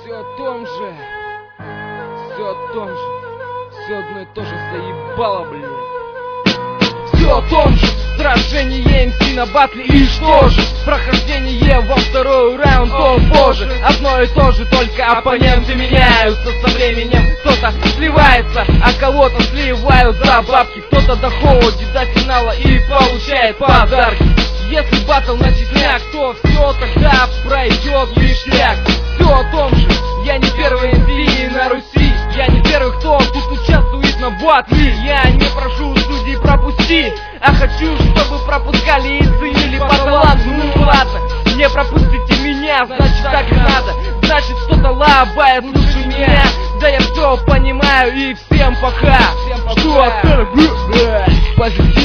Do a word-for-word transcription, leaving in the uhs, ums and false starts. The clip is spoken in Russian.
Все о том же, все о том же, все одно и то же заебало, блин. Все о том же, сражение эм си на батле и что же? Прохождение во второй раунд, о боже. Одно и то же, только оппоненты меняются со временем. Кто-то сливается, а кого-то сливают за бабки. Кто-то доходит до финала и получает подарки. Если батл начисляк, то все тогда пройдет ништяк. Все о том же, я не первый эм си на Руси. Я не первый, кто тут участвует на батле. Я не прошу судей пропусти, а хочу, чтобы пропускали и ценили по таланту. Ну ладно, не пропустите меня, значит так и надо. Значит кто-то лабает лучше меня. Да я все понимаю и всем пока. Что осталось? Позитив.